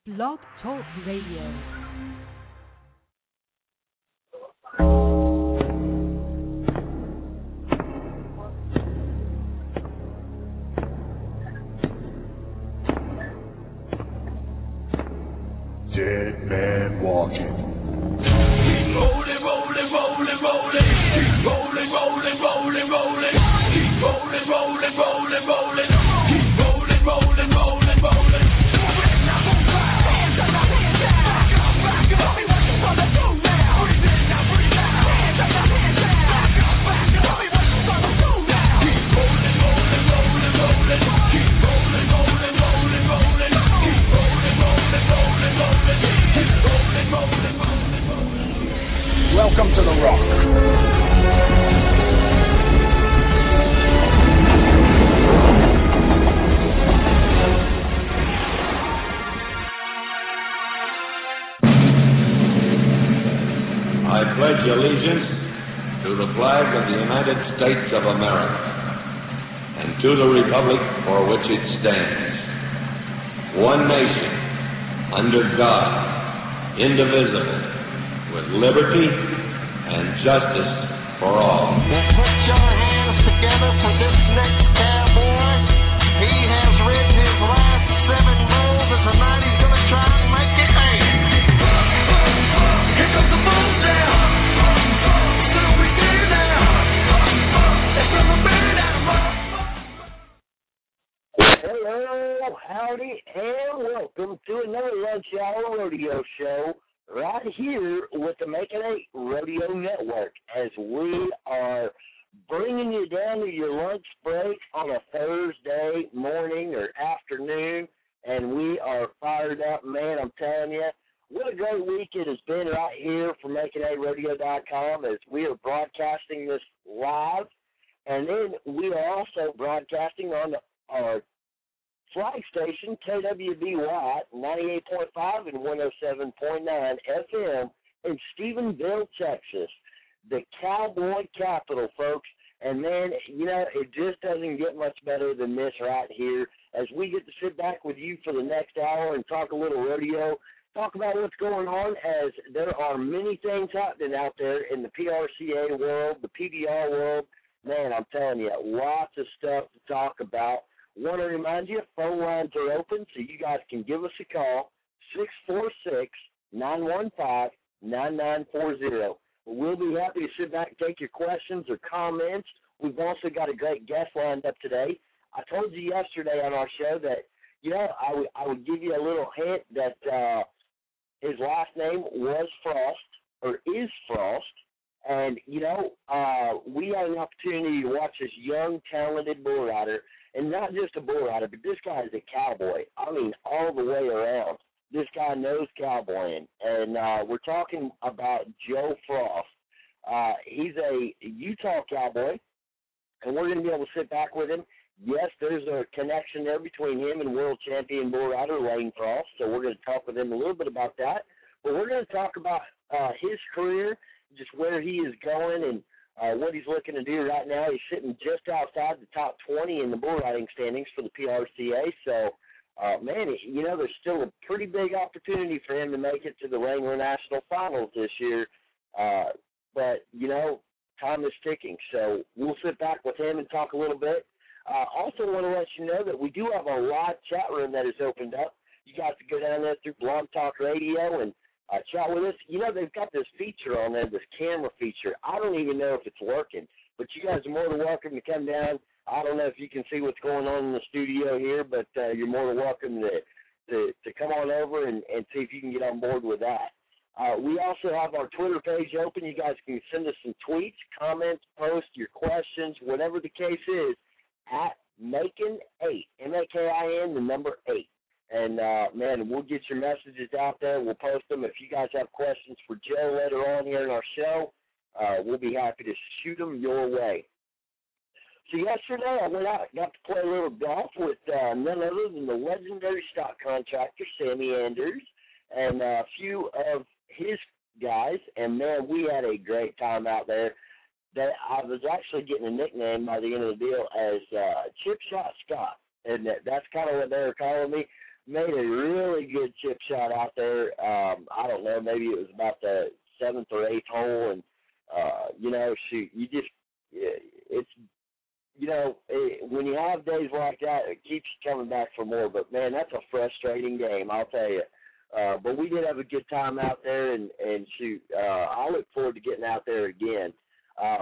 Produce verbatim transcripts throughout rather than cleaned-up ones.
Blog Talk Radio. Dead man walking. Keep rolling, rolling, rolling, rolling. Keep rolling, rolling, rolling, rolling. Keep rolling, rolling, rolling, rolling. Keep rolling, rolling, rolling, rolling. Now move back, hands up, hands down. Back up, back up. Tell me what you wanna do now. Breathe in, now breathe out. Hands up, hands down. Back up, back up. Tell me what you wanna do now. Keep rolling, rolling, rolling, rolling. Keep rolling, rolling, rolling, rolling. Keep rolling, rolling, rolling, rolling. Keep rolling, rolling, rolling, rolling. Welcome to the Rock. I pledge allegiance to the flag of the United States of America and to the republic for which it stands, one nation, under God, indivisible, with liberty and justice for all. Put your hands together for this next cowboy. He has written his last seven goals, and tonight he's going to try and make it eight. Here comes the bull down. So we get it now. It's from the bird out of my... Hello, howdy, and welcome to another Lunch Hour Rodeo Show right here with the Making Eight Rodeo Network, as we are bringing you down to your lunch break on a Thursday morning or afternoon, and we are fired up. Man, I'm telling you, what a great week it has been right here for making eight rodeo dot com, as we are broadcasting this live, and then we are also broadcasting on our flag station, K W B Y, ninety-eight point five and one oh seven point nine F M in Stephenville, Texas, the cowboy capital, folks. And, man, you know, it just doesn't get much better than this right here, as we get to sit back with you for the next hour and talk a little rodeo, talk about what's going on, as there are many things happening out there in the P R C A world, the P B R world. Man, I'm telling you, lots of stuff to talk about. Want to remind you, phone lines are open, so you guys can give us a call, six four six, nine one five, nine nine four zero. We'll be happy to sit back and take your questions or comments. We've also got a great guest lined up today. I told you yesterday on our show that, you know, I, w- I would give you a little hint that uh, his last name was Frost, or is Frost. And, you know, uh, we had an opportunity to watch this young, talented bull rider. And not just a bull rider, but this guy is a cowboy. I mean, all the way around. This guy knows cowboying. And uh, we're talking about Joe Frost. Uh, he's a Utah cowboy, and we're going to be able to sit back with him. Yes, there's a connection there between him and world champion bull rider Lane Frost, so we're going to talk with him a little bit about that. But we're going to talk about uh, his career, just where he is going, and Uh, what he's looking to do right now. He's sitting just outside the top twenty in the bull riding standings for the P R C A. So, uh, man, you know, there's still a pretty big opportunity for him to make it to the Wrangler National Finals this year. Uh, but, you know, time is ticking. So we'll sit back with him and talk a little bit. Uh, also want to let you know that we do have a live chat room that is opened up. You guys can go down there through Blog Talk Radio and Uh, chat with us. You know, they've got this feature on there, this camera feature. I don't even know if it's working, but you guys are more than welcome to come down. I don't know if you can see what's going on in the studio here, but uh, you're more than welcome to, to, to come on over and, and see if you can get on board with that. Uh, we also have our Twitter page open. You guys can send us some tweets, comments, post your questions, whatever the case is, at Making eight, M A K I N, the number eight. And, uh, man, we'll get your messages out there. We'll post them. If you guys have questions for Joe later on here in our show, uh, we'll be happy to shoot them your way. So yesterday I went out and got to play a little golf with uh, none other than the legendary stock contractor, Sammy Anders, and uh, a few of his guys. And, man, we had a great time out there. That I was actually getting a nickname by the end of the deal as uh, Chip Shot Scott. And that, that's kind of what they were calling me. Made a really good chip chip shot out there. Um, I don't know, maybe it was about the seventh or eighth hole, and uh, you know, shoot, you just it's you know, it, when you have days like that, it keeps you coming back for more. But man, that's a frustrating game, I'll tell you. Uh, but we did have a good time out there, and, and shoot, uh, I look forward to getting out there again. Um,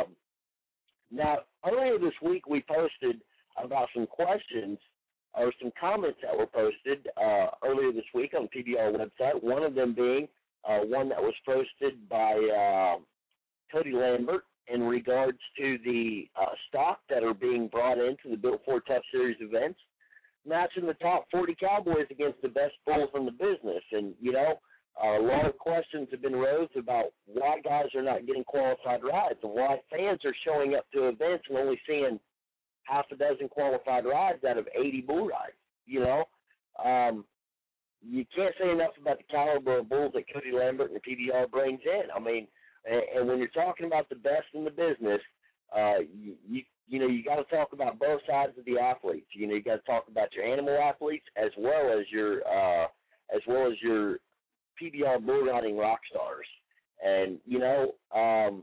now, earlier this week we posted about some questions or some comments that were posted uh, earlier this week on the P B R website, one of them being uh, one that was posted by uh, Cody Lambert in regards to the uh, stock that are being brought into the Built Ford Tough Series events, matching the top forty Cowboys against the best bulls in the business. And, you know, uh, a lot of questions have been raised about why guys are not getting qualified rides and why fans are showing up to events and only seeing half a dozen qualified rides out of eighty bull rides, you know. Um, you can't say enough about the caliber of bulls that Cody Lambert and the P B R brings in. I mean, and, and when you're talking about the best in the business, uh, you, you you know, you got to talk about both sides of the athletes. You know, you got to talk about your animal athletes as well as your uh, as well as your P B R bull riding rock stars. And you know, um,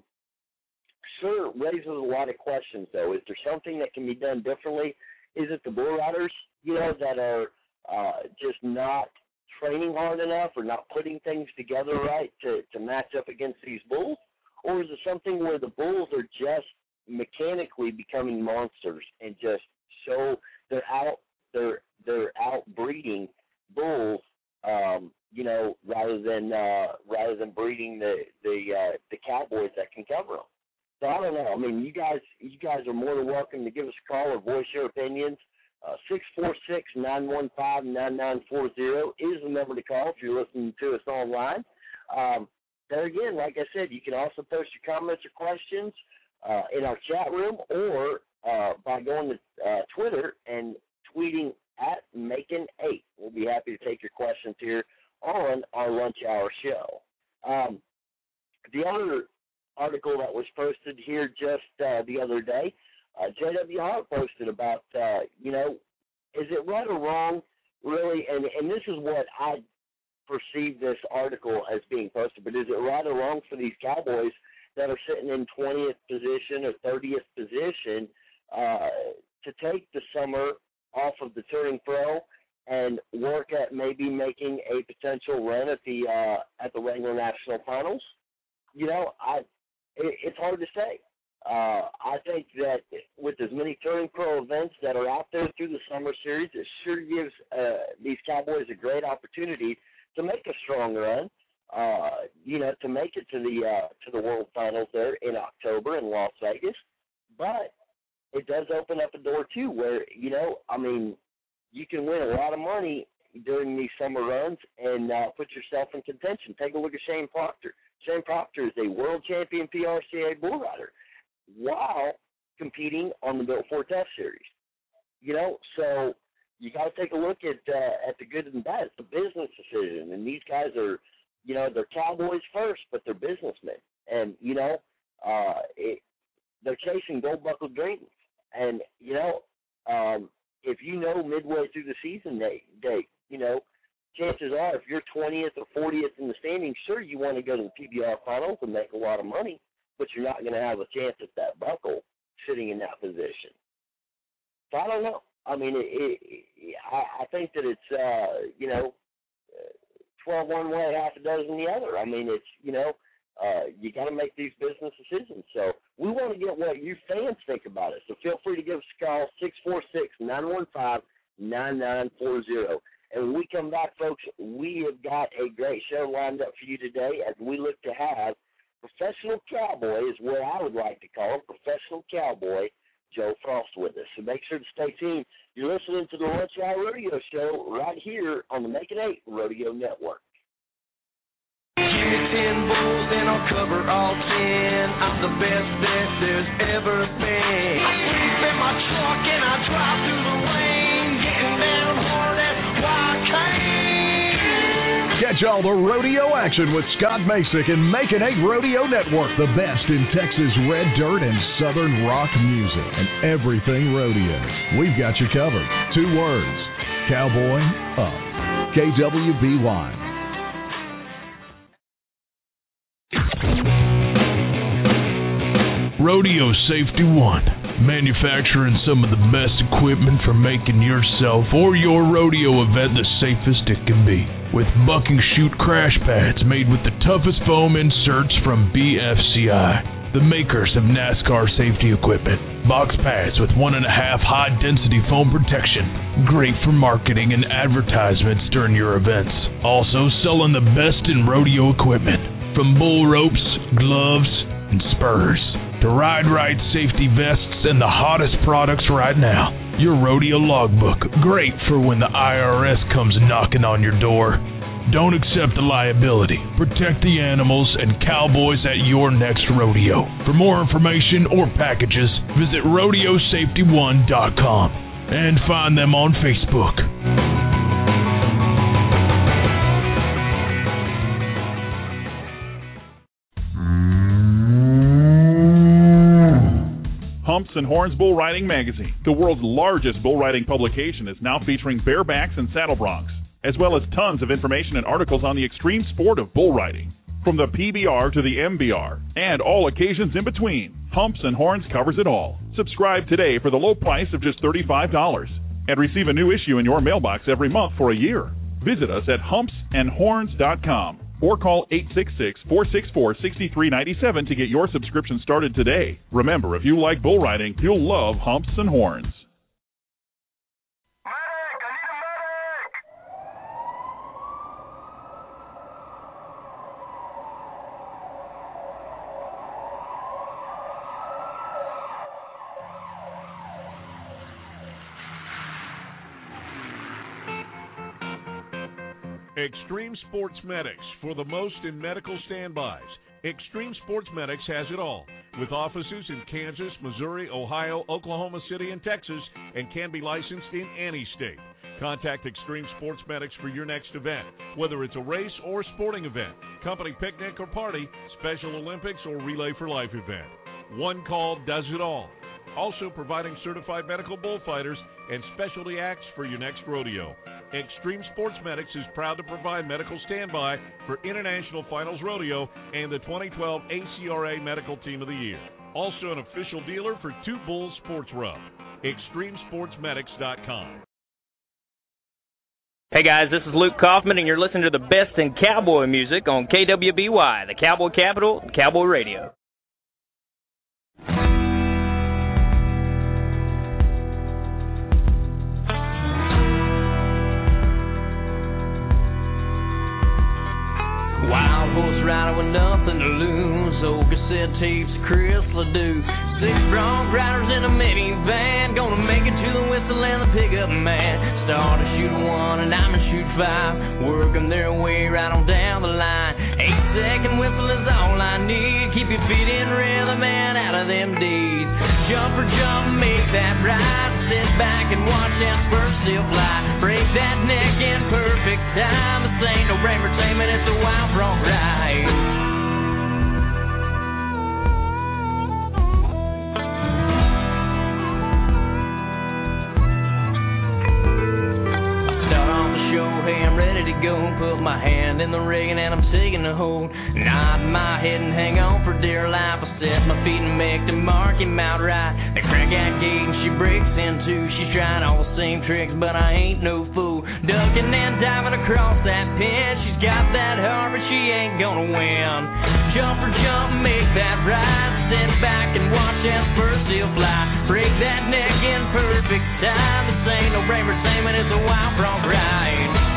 sure, raises a lot of questions though. Is there something that can be done differently? Is it the bull riders, you know, that are uh, just not training hard enough or not putting things together right to, to match up against these bulls? Or is it something where the bulls are just mechanically becoming monsters and just so they're out they're they're out breeding bulls, um, you know, rather than uh, rather than breeding the the uh, the cowboys that can cover them. So I don't know. I mean, you guys you guys are more than welcome to give us a call or voice your opinions. Uh, six four six, nine one five, nine nine four zero is the number to call if you're listening to us online. Um, there again, like I said, you can also post your comments or questions uh, in our chat room or uh, by going to uh, Twitter and tweeting at Macon eight. We'll be happy to take your questions here on our lunch hour show. Um, the other article that was posted here just uh, the other day, Uh, J W Hart posted about, uh, you know, is it right or wrong, really, and, and this is what I perceive this article as being posted, but is it right or wrong for these Cowboys that are sitting in twentieth position or thirtieth position uh, to take the summer off of the Touring Pro and work at maybe making a potential run at the uh, at the Wrangler National Finals? You know, I it, it's hard to say. Uh, I think that with as many Touring Pro events that are out there through the summer series, it sure gives uh, these Cowboys a great opportunity to make a strong run. Uh, you know, to make it to the uh, to the World Finals there in October in Las Vegas. But it does open up a door too, where you know, I mean, you can win a lot of money during these summer runs and uh, put yourself in contention. Take a look at Shane Proctor. Shane Proctor is a world champion P R C A bull rider while competing on the Built Ford Tough Series. You know, so you got to take a look at uh, at the good and bad. It's a business decision, and these guys are, you know, they're Cowboys first, but they're businessmen. And, you know, uh, it, they're chasing gold buckle dreams. And, you know, um, if you know midway through the season date, date, you know, chances are if you're twentieth or fortieth in the standings, sure, you want to go to the P B R Finals and make a lot of money, but you're not going to have a chance at that buckle sitting in that position. So I don't know. I mean, it, it, it, I, I think that it's, uh, you know, twelve one way, half a dozen the other. I mean, it's, you know, uh, you got to make these business decisions. So we want to get what you fans think about it. So feel free to give us a call, six four six, nine one five, nine nine four zero. And when we come back, folks, we have got a great show lined up for you today as we look to have professional cowboy is what I would like to call him, professional cowboy Joe Frost with us. So make sure to stay tuned. You're listening to the Lunch Hour Rodeo Show right here on the Macon eight Rodeo Network. Give me ten bulls and I'll cover all ten. I'm the best bet there's ever been. I sleep in my truck and I drive through the rain, getting down hard at Wildcat. Catch all the rodeo action with Scott Masick and Macon eight Rodeo Network, the best in Texas red dirt and southern rock music and everything rodeo. We've got you covered. Two words, cowboy up. K W B Y. Rodeo Safety One, manufacturing some of the best equipment for making yourself or your rodeo event the safest it can be. With buck and shoot crash pads made with the toughest foam inserts from B F C I, the makers of NASCAR safety equipment. Box pads with one and a half high density foam protection, great for marketing and advertisements during your events. Also selling the best in rodeo equipment, from bull ropes, gloves, and spurs to Ride Right safety vests and the hottest products right now. Your rodeo logbook, great for when the I R S comes knocking on your door. Don't accept the liability. Protect the animals and cowboys at your next rodeo. For more information or packages, visit rodeo safety one dot com and find them on Facebook. Humps and Horns Bull Riding Magazine, the world's largest bull riding publication, is now featuring barebacks and saddle broncs, as well as tons of information and articles on the extreme sport of bull riding. From the P B R to the M B R, and all occasions in between, Humps and Horns covers it all. Subscribe today for the low price of just thirty-five dollars, and receive a new issue in your mailbox every month for a year. Visit us at humps and horns dot com. Or call eight six six, four six four, six three nine seven to get your subscription started today. Remember, if you like bull riding, you'll love Humps and Horns. Extreme Sports Medics, for the most in medical standbys. Extreme Sports Medics has it all, with offices in Kansas, Missouri, Ohio, Oklahoma City, and Texas, and can be licensed in any state. Contact Extreme Sports Medics for your next event, whether it's a race or sporting event, company picnic or party, Special Olympics or Relay for Life event. One call does it all. Also providing certified medical bullfighters and specialty acts for your next rodeo. Extreme Sports Medics is proud to provide medical standby for International Finals Rodeo and the twenty twelve A C R A Medical Team of the Year. Also an official dealer for Two Bulls Sports Rub. extreme sports medics dot com. Hey guys, this is Luke Kaufman, and you're listening to the best in cowboy music on K W B Y, the Cowboy Capital, Cowboy Radio. Wild horse rider with nothing to lose. Old cassette tapes of Chris Ledoux. Six bronc riders in a minivan, gonna make it to the whistle and the pickup man. Start to shoot one and I'm gonna shoot five, working their way right on down the line. Eight second whistle is all I need. Keep your feet in rhythm and out of them deeds. Jump or jump, make that ride. Sit back and watch that spur still fly. Break that neck in perfect time. This ain't no brain entertainment, it's a wild bronc ride. Go put my hand in the rigging and I'm taking the hold. Nod my head and hang on for dear life. I set my feet and make the mark him outright. They crack that gate and she breaks in two. She's trying all the same tricks, but I ain't no fool. Ducking and diving across that pin. She's got that heart, but she ain't gonna win. Jump or jump, make that ride. Sit back and watch that spur still fly. Break that neck in perfect time. This ain't no brain entertainment, it's a wild bronc ride.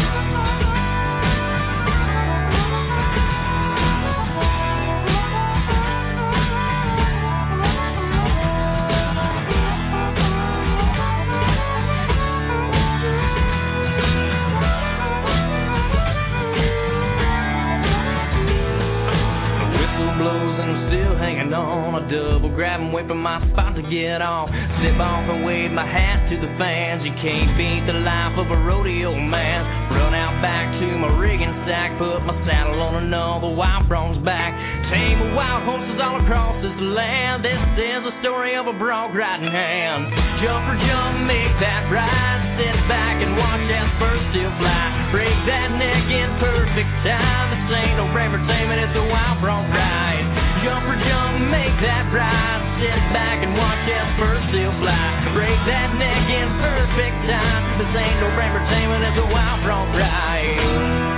On a double grab and wait for my spot to get off. Slip off and wave my hat to the fans. You can't beat the life of a rodeo man. Run out back to my rigging sack, put my saddle on another wild bronc back. Tame of wild horses all across this land. This is the story of a bronc riding hand. Jump or jump, make that ride. Sit back and watch that spur still fly. Break that neck in perfect time. This ain't no brain entertainment, it's a wild bronc ride. Jump or jump, make that ride, sit back and watch that first still fly. Break that neck in perfect time. This ain't no brand entertainment, it's a wild front ride.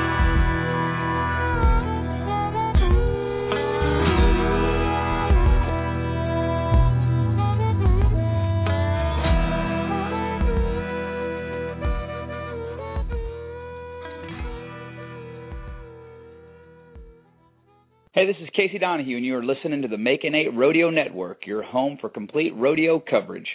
Hey, this is Casey Donahue, and you are listening to the Making Eight Rodeo Network, your home for complete rodeo coverage.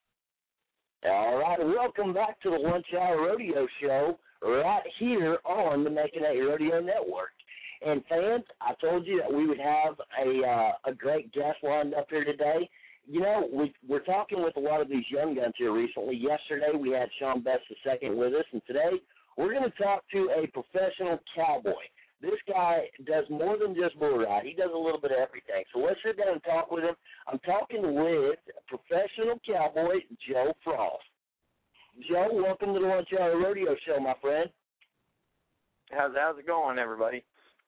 All right, welcome back to the Lunch Hour Rodeo Show right here on the Making Eight Rodeo Network. And fans, I told you that we would have a uh, a great guest lined up here today. You know, we, we're talking with a lot of these young guns here recently. Yesterday we had Sean Best the second with us, and today we're going to talk to a professional cowboy. This guy does more than just bull ride. He does a little bit of everything. So let's sit down and talk with him. I'm talking with professional cowboy Joe Frost. Joe, welcome to the Lunch Hour Rodeo Show, my friend. How's how's it going, everybody?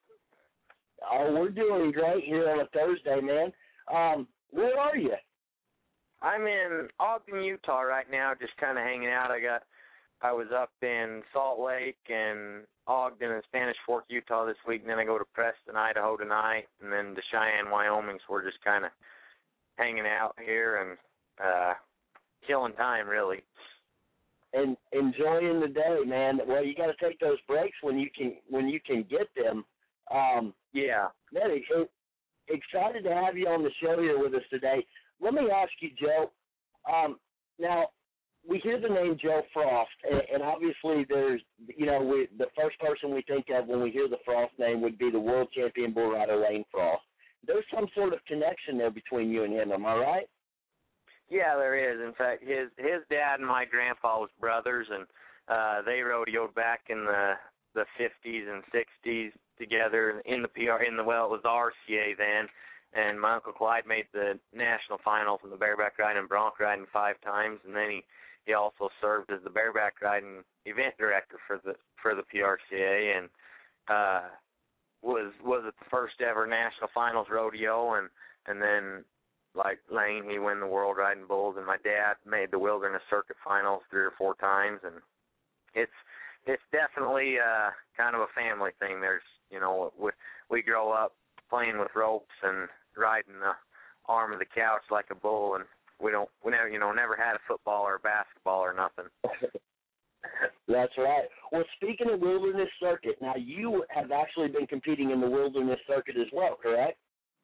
Oh, we're doing great here on a Thursday, man. Um, where are you? I'm in Ogden, Utah right now, just kind of hanging out. I got, I was up in Salt Lake and Ogden and Spanish Fork, Utah this week, and then I go to Preston, Idaho tonight, and then to Cheyenne, Wyoming, so we're just kind of hanging out here and uh, killing time, really. And enjoying the day, man. Well, you got to take those breaks when you can when you can get them. Um, yeah. Man, it, it, excited to have you on the show here with us today. Let me ask you, Joe, um, now, we hear the name Joe Frost, and, and obviously there's, you know, we, the first person we think of when we hear the Frost name would be the world champion bull rider Lane Frost. There's some sort of connection there between you and him, am I right? Yeah, there is. In fact, his his dad and my grandpa was brothers, and uh, they rodeoed back in the the fifties and sixties together in the P R in the well, it was the R C A then. And my Uncle Clyde made the national finals in the bareback riding and bronc riding five times, and then he. He also served as the bareback riding event director for the for the P R C A, and uh, was was at the first ever national finals rodeo, and and then like Lane, he won the world riding bulls, and my dad made the wilderness circuit finals three or four times, and it's it's definitely uh, kind of a family thing. There's you know we we grow up playing with ropes and riding the arm of the couch like a bull, and We don't, we never, you know, never had a football or a basketball or nothing. That's right. Well, speaking of wilderness circuit, now you have actually been competing in the wilderness circuit as well, correct?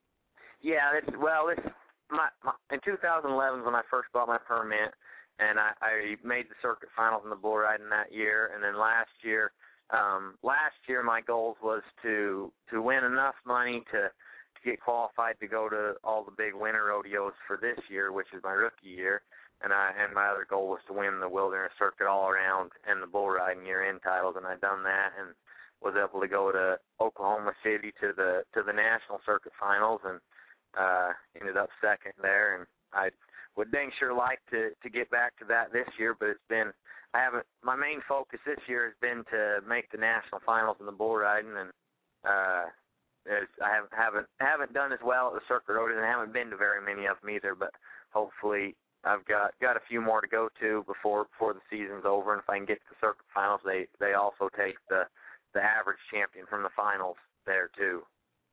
Yeah, it's, well, it's my, my in two thousand eleven when I first bought my permit, and I, I made the circuit finals in the bull riding that year, and then last year, um, last year my goals was to to win enough money to. get qualified to go to all the big winter rodeos for this year, which is my rookie year, and I and my other goal was to win the wilderness circuit all around and the bull riding year-end titles, and I'd done that and was able to go to Oklahoma City to the to the national circuit finals and uh, ended up second there, and I would dang sure like to to get back to that this year, but it's been I haven't my main focus this year has been to make the national finals in the bull riding, and uh, There's, I haven't haven't haven't done as well at the circuit road, and I haven't been to very many of them either. But hopefully, I've got, got a few more to go to before before the season's over. And if I can get to the circuit finals, they they also take the the average champion from the finals there too.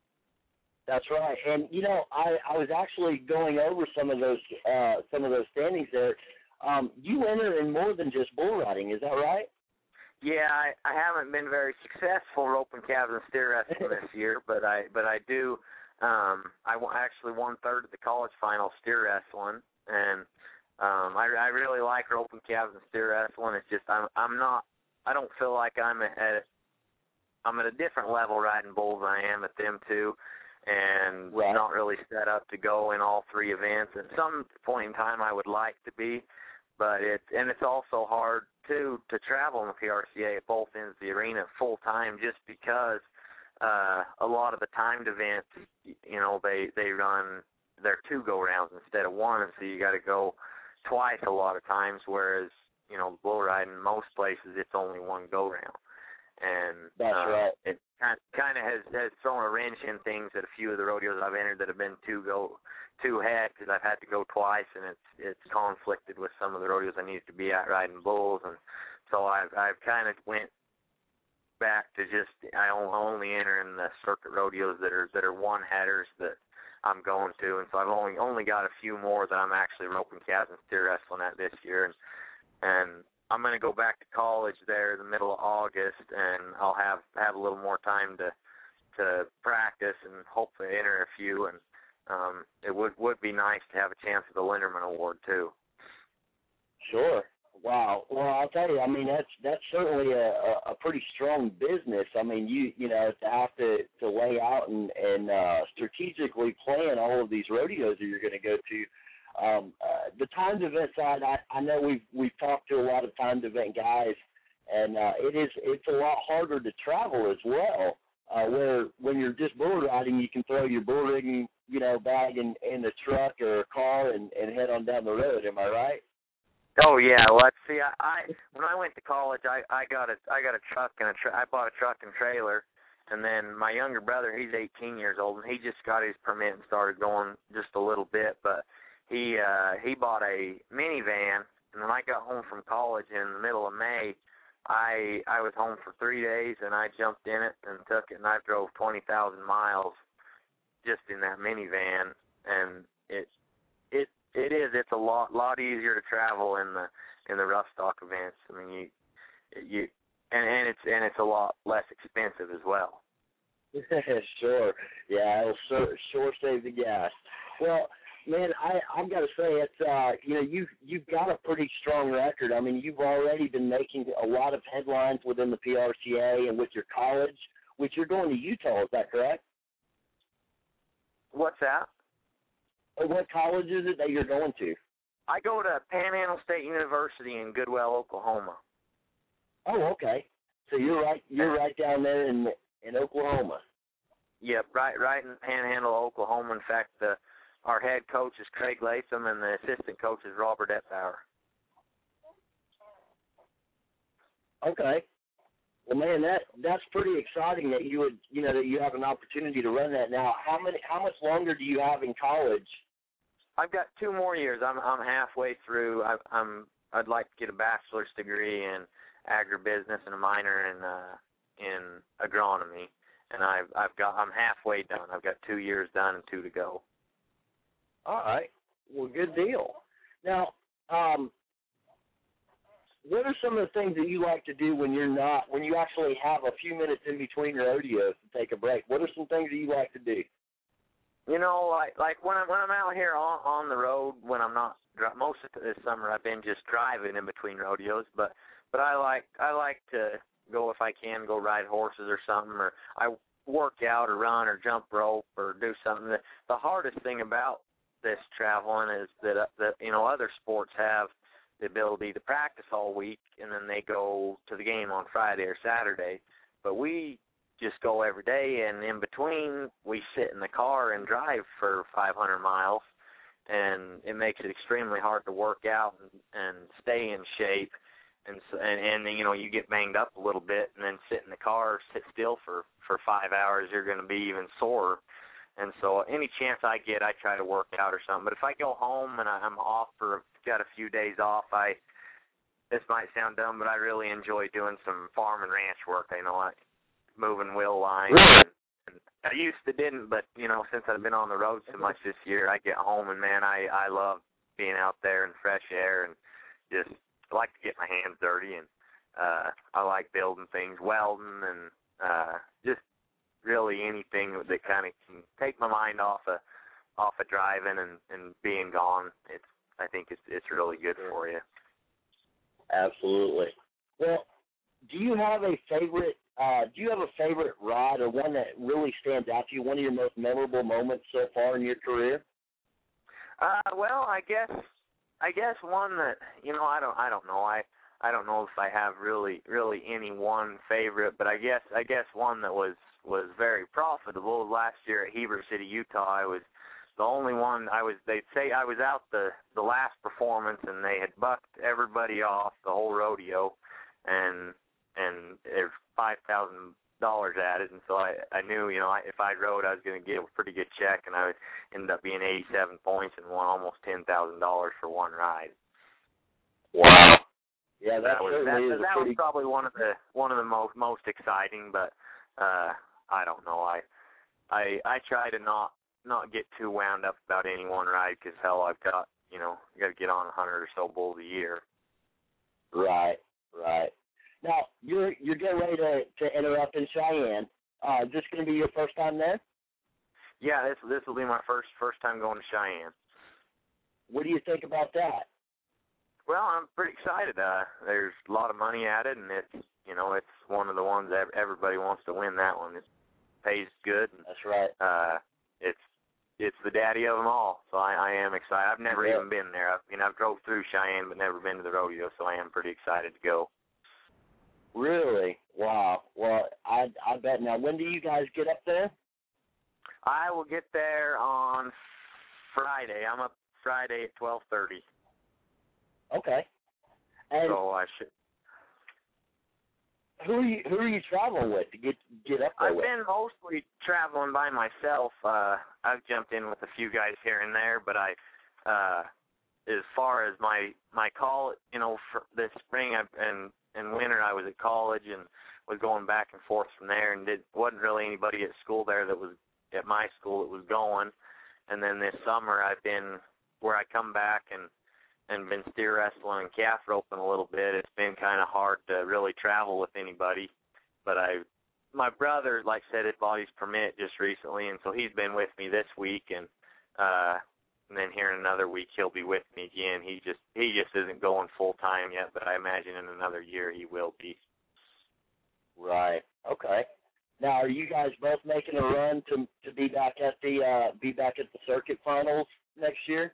That's right, and you know, I, I was actually going over some of those uh, some of those standings there. Um, you enter in more than just bull riding, is that right? Yeah, I, I haven't been very successful roping calves and steer wrestling this year, but I but I do. Um, I w- actually won third at the college final steer wrestling, and um, I, I really like roping calves and steer wrestling. It's just I'm I'm not. I don't feel like I'm at I'm at a different level riding bulls than I am at them two, and right. not really set up to go in all three events. At some point in time, I would like to be, but it's and it's also hard. To, to travel in the P R C A at both ends of the arena full time, just because uh, a lot of the timed events, you know, they they run their two go rounds instead of one, and so you got to go twice a lot of times. Whereas you know, bull riding most places it's only one go round, and That's uh, right. it kind of has has thrown a wrench in things at a few of the rodeos I've entered that have been too go too head because I've had to go twice, and it's it's conflicted with some of the rodeos I needed to be at riding bulls, and so I've I've kind of went back to just I only enter in the circuit rodeos that are that are one headers that I'm going to, and so I've only only got a few more that I'm actually roping calves and steer wrestling at this year, and and I'm going to go back to college there in the middle of August, and I'll have have a little more time to to practice and hopefully enter a few, and um, it would would be nice to have a chance at the Linderman Award too. Sure. Wow. Well, I'll tell you. I mean, that's that's certainly a, a, a pretty strong business. I mean, you you know to have to, to lay out and and uh, strategically plan all of these rodeos that you're going to go to. Um, uh, the timed event side, I, I know we've we've talked to a lot of timed event guys, and uh, it is it's a lot harder to travel as well. Uh, where when you're just bull riding, you can throw your bull rigging, you know, bag in, in the truck or a car and, and head on down the road. Am I right? Oh yeah. Well, let's see. I, I when I went to college, I, I got a I got a truck and a tra- I bought a truck and trailer, and then my younger brother, he's eighteen years old, and he just got his permit and started going just a little bit, but. He uh, he bought a minivan, and when I got home from college in the middle of May, I I was home for three days, and I jumped in it and took it, and I drove twenty thousand miles just in that minivan, and it it it is it's a lot lot easier to travel in the in the rough stock events. I mean you you and, and it's and it's a lot less expensive as well. Sure, yeah, it'll sure, sure save the gas. Well. Man, I I've got to say it's uh you know you you've got a pretty strong record. I mean you've already been making a lot of headlines within the P R C A and with your college, which you're going to Utah. Is that correct? What's that? Or what college is it that you're going to? I go to Panhandle State University in Goodwell, Oklahoma. Oh, okay. So you're right you're right down there in in Oklahoma. Yep, right right in Panhandle, Oklahoma. In fact, the our head coach is Craig Latham, and the assistant coach is Robert Epbauer. Okay. Well, man, that that's pretty exciting that you would, you know, that you have an opportunity to run that. Now, how many, how much longer do you have in college? I've got two more years. I'm I'm halfway through. I, I'm I'd like to get a bachelor's degree in agribusiness and a minor in uh, in agronomy, and I've I've got I'm halfway done. I've got two years done and two to go. All right. Well, good deal. Now, um, what are some of the things that you like to do when you're not, when you actually have a few minutes in between your rodeos to take a break? What are some things that you like to do? You know, like like when I'm when I'm out here on on the road, when I'm not most of this summer, I've been just driving in between rodeos. But but I like I like to go if I can go ride horses or something, or I work out or run or jump rope or do something. The, the hardest thing about this traveling is that, uh, that you know other sports have the ability to practice all week and then they go to the game on Friday or Saturday, but we just go every day, and in between we sit in the car and drive for five hundred miles, and it makes it extremely hard to work out and, and stay in shape, and, and and you know you get banged up a little bit, and then sit in the car, sit still for for five hours, you're going to be even sore. And so any chance I get, I try to work out or something. But if I go home and I'm off for got a few days off, I this might sound dumb, but I really enjoy doing some farm and ranch work. I know, like moving wheel lines. And, and I used to didn't, but you know, since I've been on the road so much this year, I get home and man, I I love being out there in fresh air and just I like to get my hands dirty, and uh, I like building things, welding, and uh, just. Really anything that kind of can take my mind off of off of driving and, and being gone. It's I think it's it's really good for you. Absolutely. Well, do you have a favorite? Uh, do you have a favorite ride or one that really stands out to you? One of your most memorable moments so far in your career? Uh, well, I guess I guess one that you know I don't I don't know I. I don't know if I have really, really any one favorite, but I guess I guess one that was, was very profitable last year at Heber City, Utah. I was the only one. I was. They'd say I was out the the last performance, and they had bucked everybody off the whole rodeo, and and there's five thousand dollars at it, and so I I knew, you know, I, if I rode, I was going to get a pretty good check, and I would end up being eighty-seven points and won almost ten thousand dollars for one ride. Wow. Yeah, that, that was certainly that, is that pretty... was probably one of the one of the most most exciting, but uh, I don't know. I I I try to not not get too wound up about any one ride, because hell, I've got you know got to get on a hundred or so bulls a year. Right, right. Now you're you're getting ready to to enter up in Cheyenne. Uh, is this going to be your first time there? Yeah, this this will be my first first time going to Cheyenne. What do you think about that? Well, I'm pretty excited. Uh, there's a lot of money at it, and it's you know it's one of the ones that everybody wants to win. That one, it pays good. And, That's right. Uh, it's it's the daddy of them all, so I, I am excited. I've never yeah. even been there. I mean, I've drove through Cheyenne, but never been to the rodeo, so I am pretty excited to go. Really? Wow. Well, I I bet. Now, when do you guys get up there? I will get there on Friday. I'm up Friday at twelve thirty. Okay. And so I should. Who are you Who are you traveling with to get get up there I've with? been mostly traveling by myself. Uh, I've jumped in with a few guys here and there, but I, uh, as far as my my call, you know, for this spring I, and and winter, I was at college and was going back and forth from there, and did wasn't really anybody at school there that was at my school that was going. And then this summer I've been where I come back and. and been steer wrestling and calf roping a little bit. It's been kind of hard to really travel with anybody. But I, my brother, like I said, had bought his permit just recently, and so he's been with me this week, and uh, and then here in another week he'll be with me again. He just he just isn't going full time yet, but I imagine in another year he will be. Right. Okay. Now, are you guys both making a run to to be back at the uh, be back at the circuit finals next year?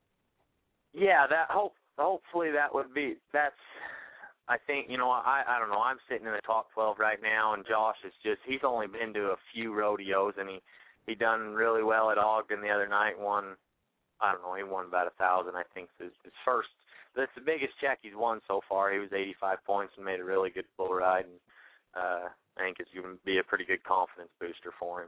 Yeah, that hope hopefully that would be that's I think, you know, I I don't know, I'm sitting in the top twelve right now, and Josh is just he's only been to a few rodeos, and he he done really well at Ogden the other night, won I don't know, he won about a thousand, I think, his, his first that's the biggest check he's won so far. He was eighty-five points and made a really good bull ride, and uh I think it's going to be a pretty good confidence booster for him.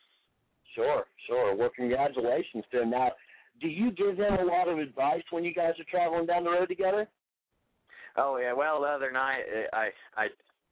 Sure, sure. Well, congratulations to him. Now, do you give him a lot of advice when you guys are traveling down the road together? Oh yeah, well the other night I I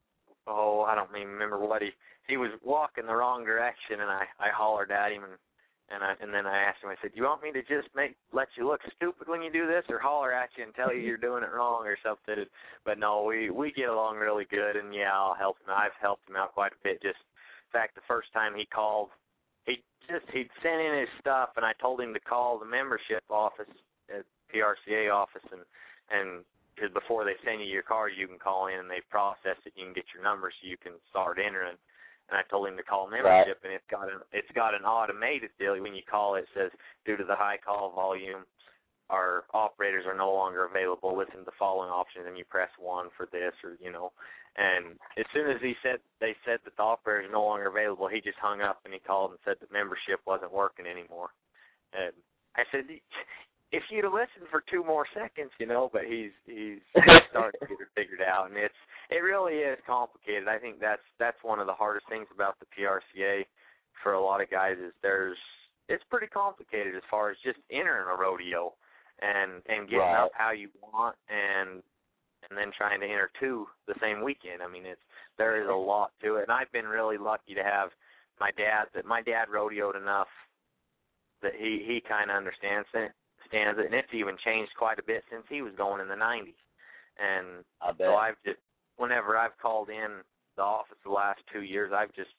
oh I don't even remember what he he was walking the wrong direction, and I I hollered at him, and and I and then I asked him, I said, do you want me to just make let you look stupid when you do this, or holler at you and tell you you're doing it wrong or something? But no, we we get along really good, and yeah, I'll help him. I've helped him out quite a bit. Just in fact, the first time he called, he just he'd sent in his stuff, and I told him to call the membership office at P R C A office, and and because before they send you your card, you can call in and they process it. You can get your number so you can start entering. And I told him to call membership, right. And it's got an it's got an automated deal. When you call it, it says, due to the high call volume, our operators are no longer available. Listen to the following options, and you press one for this, or you know. And as soon as he said they said that the operator is no longer available, he just hung up and he called and said the membership wasn't working anymore. And I said, if you'd have listened for two more seconds, you know, but he's he's starting to get it figured out, and it's it really is complicated. I think that's that's one of the hardest things about the P R C A for a lot of guys is there's it's pretty complicated as far as just entering a rodeo and and getting right. up how you want and and then trying to enter two the same weekend. I mean, it's there is a lot to it, and I've been really lucky to have my dad that my dad rodeoed enough that he he kind of understands it. Stands it, and it's even changed quite a bit since he was going in the nineties. And I bet. so I've just, whenever I've called in the office the last two years, I've just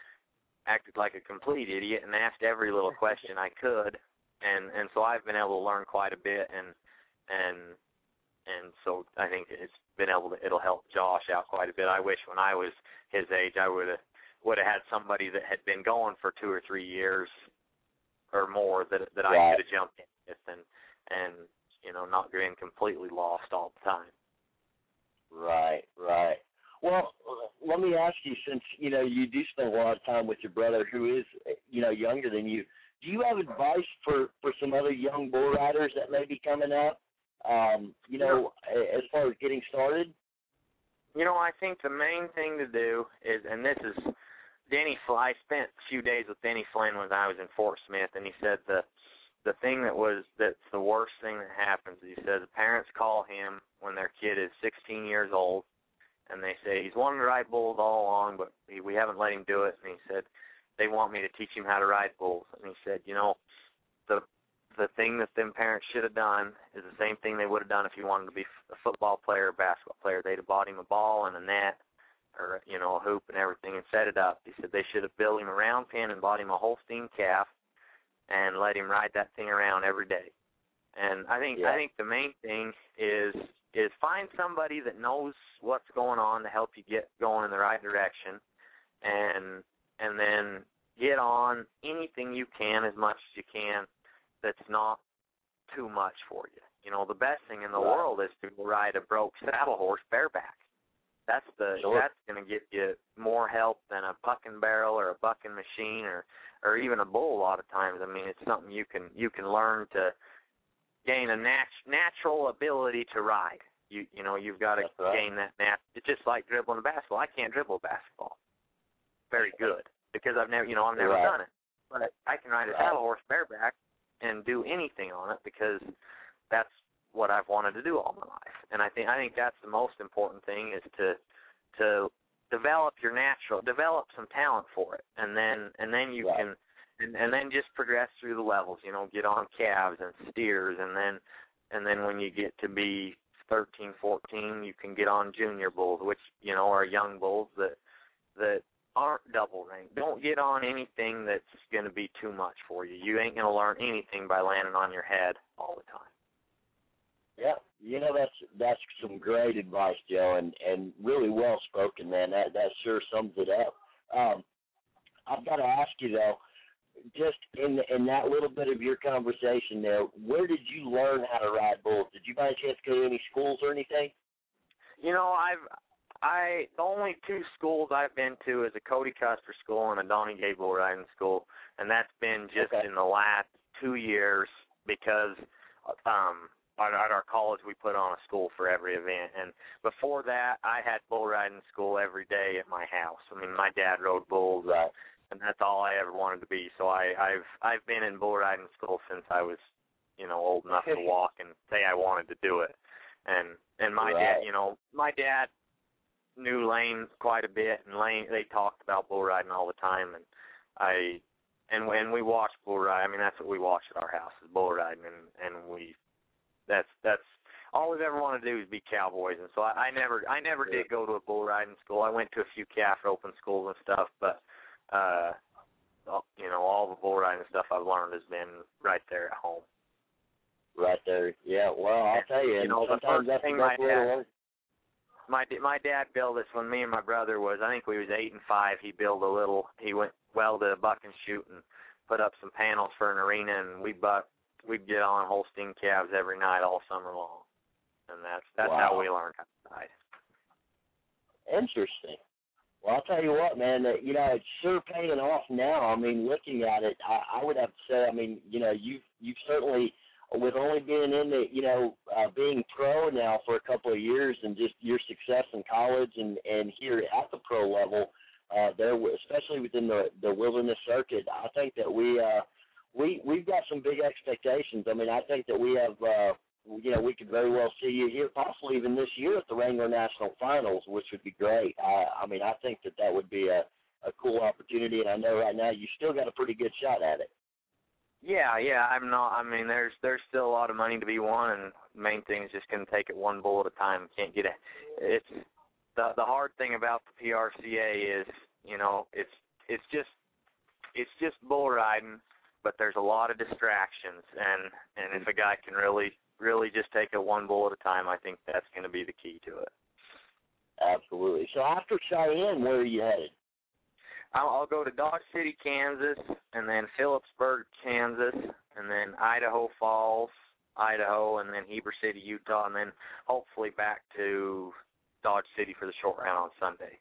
acted like a complete idiot and asked every little question I could, and and so I've been able to learn quite a bit, and and and so I think it's been able to it'll help Josh out quite a bit. I wish when I was his age I would have would have had somebody that had been going for two or three years or more that that right. I could have jumped in. And and you know not getting completely lost all the time. Right, right. Well, let me ask you, since you know you do spend a lot of time with your brother, who is you know younger than you, do you have advice for, for some other young bull riders that may be coming up? Um, you know, as far as getting started. You know, I think the main thing to do is, and this is Denny Flynn. I spent a few days with Denny Flynn when I was in Fort Smith, and he said the the thing that was that's the worst thing that happens. He says the parents call him when their kid is sixteen years old, and they say he's wanted to ride bulls all along, but he, we haven't let him do it. And he said they want me to teach him how to ride bulls. And he said, you know, the the thing that them parents should have done is the same thing they would have done if he wanted to be a football player or basketball player. They'd have bought him a ball and a net or, you know, a hoop and everything and set it up. He said they should have built him a round pen and bought him a Holstein calf and let him ride that thing around every day. And I think yeah. I think the main thing is is find somebody that knows what's going on to help you get going in the right direction, and and then get on anything you can as much as you can that's not too much for you. You know, the best thing in the right. world is to ride a broke saddle horse bareback. That's the sure. that's going to get you more help than a bucking barrel or a bucking machine or, or even a bull. A lot of times, I mean, it's something you can you can learn to gain a nat- natural ability to ride. You you know you've got to right. gain that nat. It's just like dribbling a basketball. I can't dribble a basketball very good because I've never you know I've never right. done it. But I can ride a saddle horse bareback and do anything on it because that's what I've wanted to do all my life. And I think I think that's the most important thing is to to develop your natural develop some talent for it, and then and then you right. can and, and then just progress through the levels, you know, get on calves and steers, and then and then when you get to be thirteen, fourteen, you can get on junior bulls, which, you know, are young bulls that that aren't double ranked. Don't get on anything that's going to be too much for you. You ain't going to learn anything by landing on your head all the time. Yeah, you know, that's that's some great advice, Joe, and, and really well spoken, man. That that sure sums it up. Um, I've got to ask you, though, just in in that little bit of your conversation there, where did you learn how to ride bulls? Did you by any chance go to any schools or anything? You know, I've I the only two schools I've been to is a Cody Custer school and a Donnie Gay bull riding school, and that's been just okay. in the last two years because um. At our college, we put on a school for every event, and before that, I had bull riding school every day at my house. I mean, my dad rode bulls, right. and that's all I ever wanted to be. So I, I've I've been in bull riding school since I was, you know, old enough to walk and say I wanted to do it. And and my right. dad, you know, my dad knew Lane quite a bit, and Lane they talked about bull riding all the time, and I and when we watched bull ride, I mean, that's what we watched at our house is bull riding, and and we. That's that's all we've ever wanted to do is be cowboys, and so I, I never I never did go to a bull riding school. I went to a few calf roping schools and stuff, but uh, you know, all the bull riding stuff I've learned has been right there at home. Right there, yeah. Well, I'll tell you, you know, the first thing my dad, my my dad built this when me and my brother was I think we was eight and five. He built a little. He went welded a buck and shoot and put up some panels for an arena, and we bucked. We'd get on Holstein calves every night all summer long, and that's that's wow. how we learned how to ride. Interesting. Well, I'll tell you what, man. That, you know, it's sure paying off now. I mean, looking at it, I, I would have to say, I mean, you know, you've you've certainly, with only being in the, you know, uh, being pro now for a couple of years, and just your success in college and and here at the pro level, uh, there, especially within the the wilderness circuit, I think that we. Uh, We, we've got some big expectations. I mean, I think that we have, uh, you know, we could very well see you here, possibly even this year at the Wrangler National Finals, which would be great. I, I mean, I think that that would be a, a cool opportunity, and I know right now you still got a pretty good shot at it. Yeah, yeah, I'm not. I mean, there's there's still a lot of money to be won, and the main thing is just going to take it one bull at a time. Can't get it. It's the the hard thing about the P R C A is, you know, it's it's just it's just bull riding. But there's a lot of distractions, and, and if a guy can really, really just take it one bull at a time, I think that's going to be the key to it. Absolutely. So after Cheyenne, where are you headed? I'll, I'll go to Dodge City, Kansas, and then Phillipsburg, Kansas, and then Idaho Falls, Idaho, and then Heber City, Utah, and then hopefully back to Dodge City for the short round on Sunday.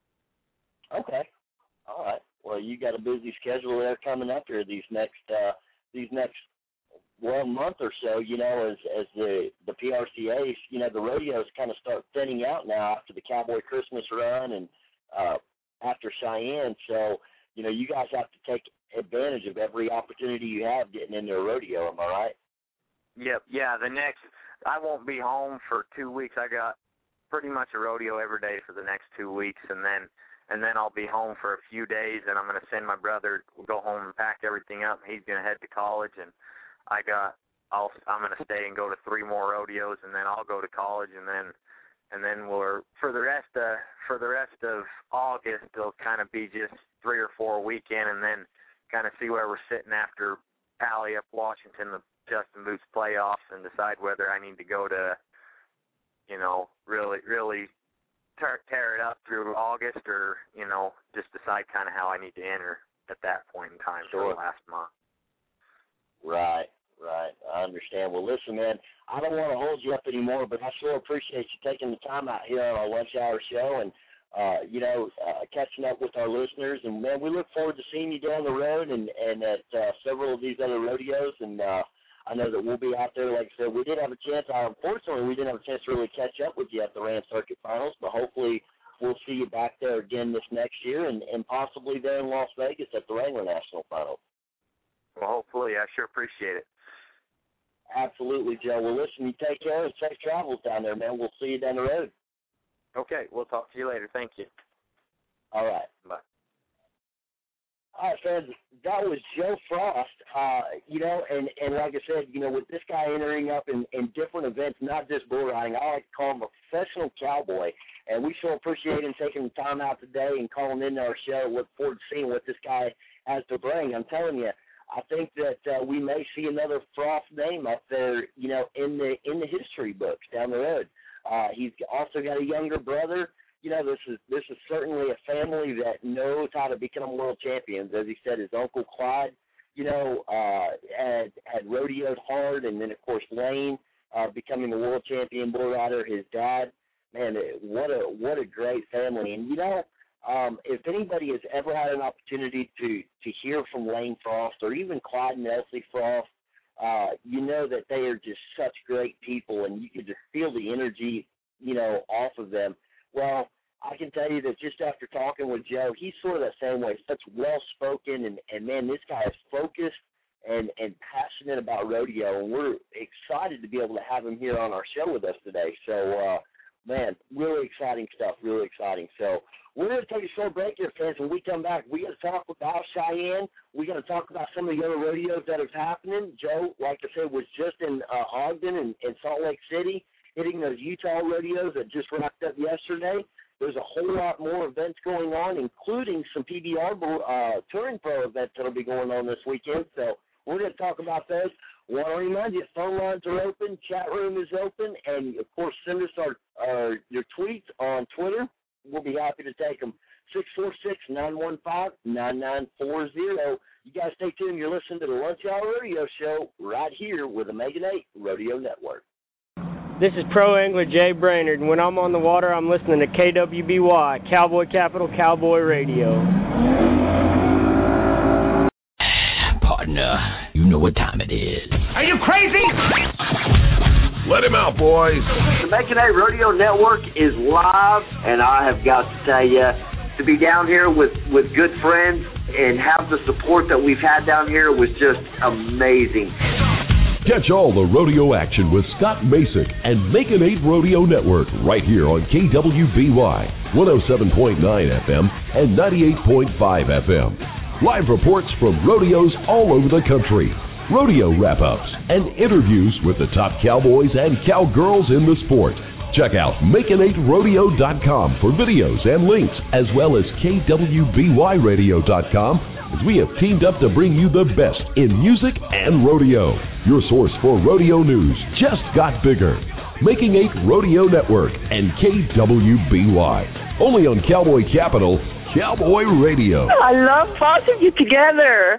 Okay. All right. Well, you got a busy schedule there coming up here these next uh, these next well, month or so, you know, as as the the P R C As, you know, the rodeos kind of start thinning out now after the Cowboy Christmas run and uh, after Cheyenne. So, you know, you guys have to take advantage of every opportunity you have getting into a rodeo. Am I right? Yep. Yeah. The next, I won't be home for two weeks. I got pretty much a rodeo every day for the next two weeks, and then and then I'll be home for a few days, and I'm going to send my brother, go home and pack everything up. He's going to head to college, and I got, I'll, I'm going to stay and go to three more rodeos, and then I'll go to college, and then, and then we're for the rest of for the rest of August, it'll kind of be just three or four weekend, and then kind of see where we're sitting after Pally up Washington, the Justin Boots playoffs, and decide whether I need to go to, you know, really, really. Tear, tear it up through August, or, you know, just decide kind of how I need to enter at that point in time for the last month. Right, right. I understand. Well, listen, man, I don't want to hold you up anymore, but I sure appreciate you taking the time out here on our lunch hour show and, uh, you know, uh, catching up with our listeners. And, man, we look forward to seeing you down the road and, and at uh, several of these other rodeos. And uh, I know that we'll be out there. Like I said, we did have a chance. Uh, unfortunately, we didn't have a chance to really catch up with you at the Rand Circuit Finals, but hopefully we'll see you back there again this next year and, and possibly there in Las Vegas at the Wrangler National Finals. Well, hopefully. I sure appreciate it. Absolutely, Joe. Well, listen, you take care and safe travels down there, man. We'll see you down the road. Okay. We'll talk to you later. Thank you. All right. Bye. All right, fans, that was Joe Frost, uh, you know, and, and like I said, you know, with this guy entering up in, in different events, not just bull riding, I like to call him a professional cowboy, and we sure appreciate him taking the time out today and calling into our show. Look forward to seeing what this guy has to bring. I'm telling you, I think that uh, we may see another Frost name up there, you know, in the in the history books down the road. Uh, he's also got a younger brother. You know, this is this is certainly a family that knows how to become world champions. As he said, his Uncle Clyde, you know, uh, had, had rodeoed hard, and then, of course, Lane uh, becoming the world champion bull rider, his dad. Man, what a what a great family. And, you know, um, if anybody has ever had an opportunity to, to hear from Lane Frost or even Clyde and Elsie Frost, uh, you know that they are just such great people, and you can just feel the energy, you know, off of them. Well, I can tell you that just after talking with Joe, he's sort of that same way, such well-spoken, and, and man, this guy is focused and, and passionate about rodeo, and we're excited to be able to have him here on our show with us today. So, uh, man, really exciting stuff, really exciting. So we're going to take a short break here, fans. When we come back, we got to talk about Cheyenne. We got to talk about some of the other rodeos that are happening. Joe, like I said, was just in uh, Ogden and, and Salt Lake City, hitting those Utah rodeos that just wrapped up yesterday. There's a whole lot more events going on, including some P B R uh, Touring Pro events that will be going on this weekend. So we're going to talk about those. Want to remind you, phone lines are open, chat room is open, and, of course, send us our, our your tweets on Twitter. We'll be happy to take them. six four six, nine one five, nine nine four zero. You guys stay tuned. You're listening to the Lunch Hour Rodeo Show right here with Omega eight Rodeo Network. This is Pro Angler Jay Brainerd, and when I'm on the water, I'm listening to K W B Y, Cowboy Capital Cowboy Radio. Partner, you know what time it is. Are you crazy? Let him out, boys. The Making A Rodeo Network is live, and I have got to tell you, to be down here with, with good friends and have the support that we've had down here was just amazing. Catch all the rodeo action with Scott Masick and Making eight Rodeo Network right here on K W B Y, one oh seven point nine F M and ninety-eight point five F M. Live reports from rodeos all over the country, rodeo wrap-ups, and interviews with the top cowboys and cowgirls in the sport. Check out making eight rodeo dot com for videos and links, as well as K W B Y radio dot com, as we have teamed up to bring you the best in music and rodeo. Your source for rodeo news just got bigger. Making eight Rodeo Network and K W B Y. Only on Cowboy Capital, Cowboy Radio. I love both of you together.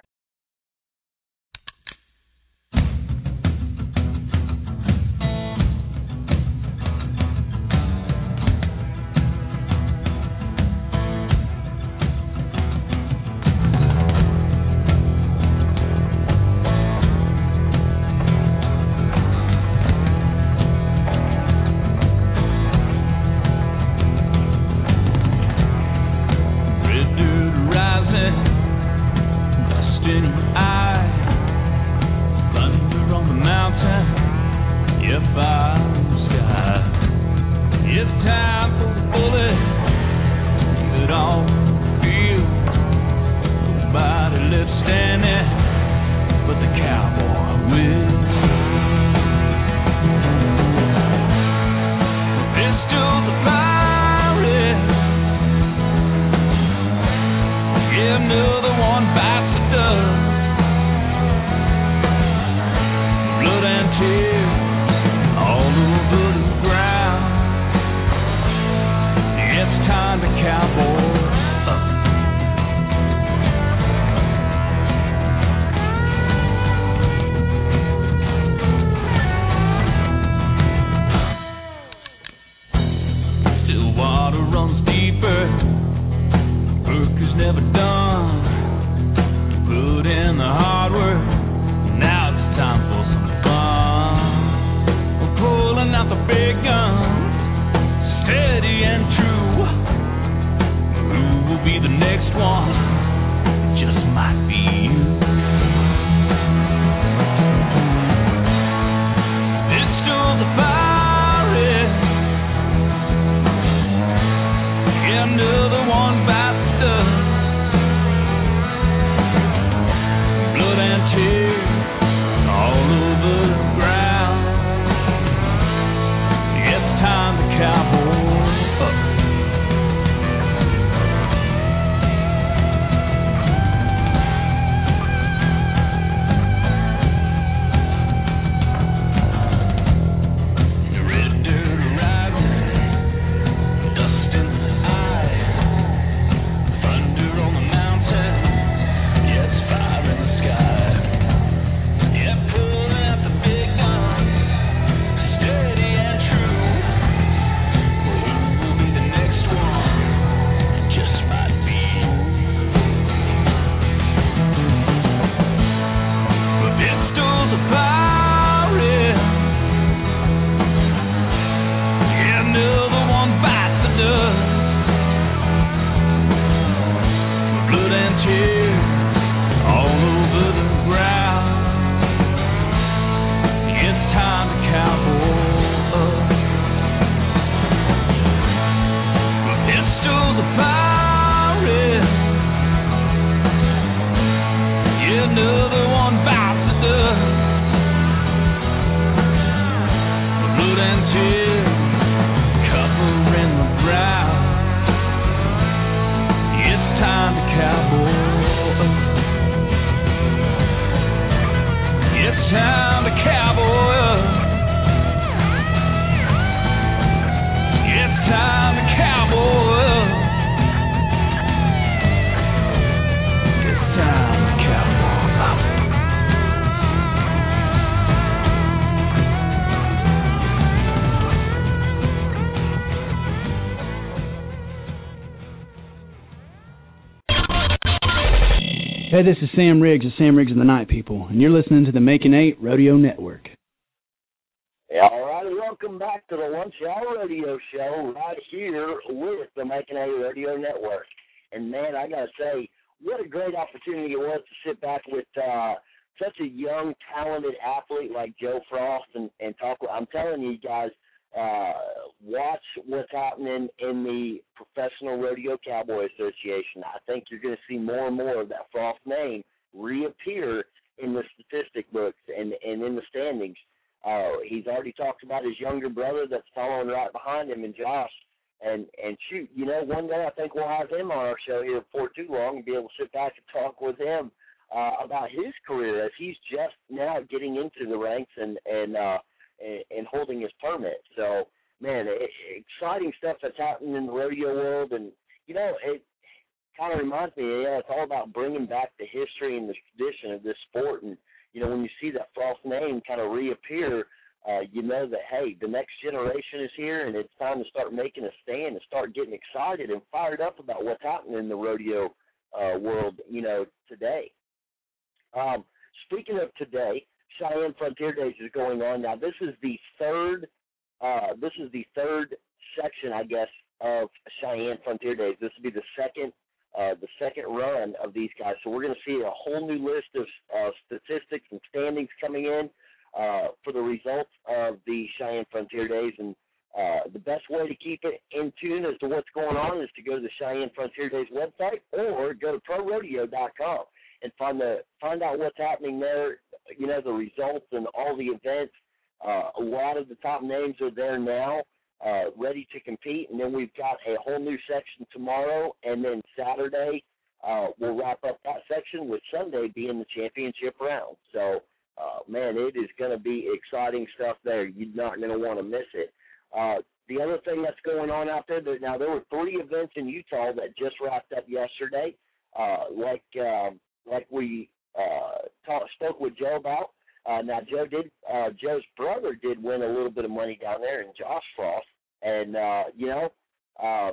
left standing, but the cowboy will. There's still the pirate. Yeah, another one bites the dust. Blood and tears all over the ground. It's time to cowboy up. Still water runs deeper. Work is never done. Put in the hard work. Now it's time for some fun. We're pulling out the big guns, steady and true. Who will be the next one? Just might be you. It's still the pirate. Yeah, another one bites the dust. Blood and tears all over the ground. It's time to cowboy up. The red dirt riding, dust in the eye, thunder on the mountain, yeah, it's fire in the sky. Yeah, pulling out the big guns, steady and true. Who will be the next one? Just might be you. But it's still the pirate. Yeah, another one bites the dust. Blood and tears all over the ground. It's time to cowboy up. It's still the pirate. Yeah, another one bites the dust. Blood and tears covering the ground. It's time to cowboy up. It's time to cowboy up. It's time to cowboy up. It's time to cowboy up. Hey, this is Sam Riggs of Sam Riggs and the Night People, and you're listening to the Making Eight Rodeo Network. All righty, welcome back to the Lunch Hour Radio Show right here with the Making Eight Radio Network. And, man, I got to say, what a great opportunity it was to sit back with uh, such a young, talented athlete like Joe Frost and, and talk with. I'm telling you guys, uh, watch what's happening in the Professional Rodeo Cowboy Association. I think you're going to see more and more of that Frost name reappear in the statistic books and, and in the standings. Uh, he's already talked about his younger brother that's following right behind him, and Josh. And, and shoot, you know, one day I think we'll have him on our show here before too long and be able to sit back and talk with him uh, about his career as he's just now getting into the ranks and, and, uh, and, and holding his permit. So, man, it, exciting stuff that's happening in the rodeo world. And, you know, it kind of reminds me, yeah, it's all about bringing back the history and the tradition of this sport. And, you know, when you see that Frost name kind of reappear, uh, you know that, hey, the next generation is here, and it's time to start making a stand and start getting excited and fired up about what's happening in the rodeo uh, world, you know, today. Um, speaking of today, Cheyenne Frontier Days is going on now. This is the third, uh, this is the third section, I guess, of Cheyenne Frontier Days. This will be the second, uh, the second run of these guys. So we're going to see a whole new list of uh, statistics and standings coming in uh, for the results of the Cheyenne Frontier Days. And uh, the best way to keep it in tune as to what's going on is to go to the Cheyenne Frontier Days website or go to pro rodeo dot com. and find the find out what's happening there. You know, the results and all the events. Uh, a lot of the top names are there now, uh, ready to compete. And then we've got a whole new section tomorrow, and then Saturday uh, we'll wrap up that section, with Sunday being the championship round. So, uh, man, it is going to be exciting stuff there. You're not going to want to miss it. Uh, the other thing that's going on out there, there, now there were three events in Utah that just wrapped up yesterday, uh, like uh, like we uh, talk, spoke with Joe about. Uh, now, Joe did. Uh, Joe's brother did win a little bit of money down there, in Josh Frost, and uh, you know, uh,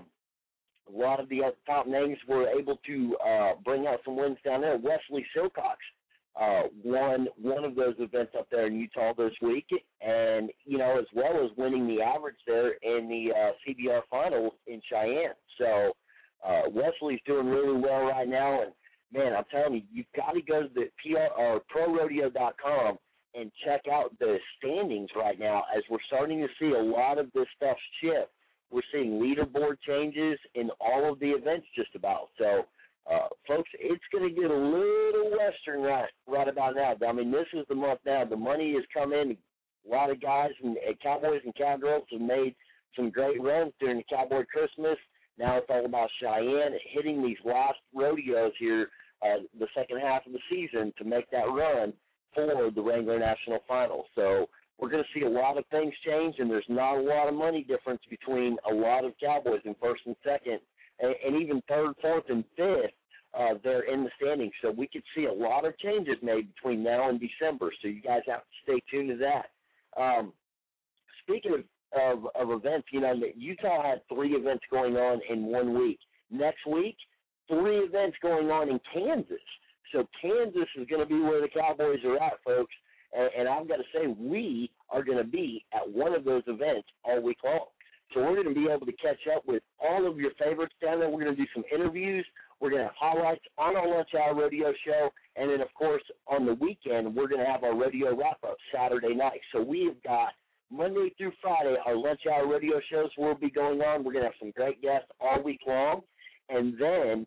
a lot of the other top names were able to uh, bring out some wins down there. Wesley Silcox uh, won one of those events up there in Utah this week, and you know, as well as winning the average there in the uh, C B R finals in Cheyenne. So uh, Wesley's doing really well right now, and man, I'm telling you, you've got to go to the P R or pro rodeo dot com and check out the standings right now, as we're starting to see a lot of this stuff shift. We're seeing leaderboard changes in all of the events just about. So, uh, folks, it's going to get a little western right right about now. I mean, this is the month now. The money has come in. A lot of guys and, and cowboys and cowgirls have made some great runs during the Cowboy Christmas. Now it's all about Cheyenne hitting these last rodeos here, uh, the second half of the season, to make that run for the Wrangler National Finals. So we're going to see a lot of things change, and there's not a lot of money difference between a lot of cowboys in first and second, and, and even third, fourth, and fifth uh, there in the standings. So we could see a lot of changes made between now and December. So you guys have to stay tuned to that. Um, speaking of Of, of events, you know, Utah had three events going on in one week. Next week, three events going on in Kansas. So Kansas is going to be where the Cowboys are at, folks. And, and I've got to say, we are going to be at one of those events all week long. So we're going to be able to catch up with all of your favorites down there. We're going to do some interviews. We're going to have highlights on our Lunch Hour Rodeo show. And then, of course, on the weekend, we're going to have our rodeo wrap-up Saturday night. So we have got Monday through Friday, our Lunch Hour radio shows will be going on. We're going to have some great guests all week long. And then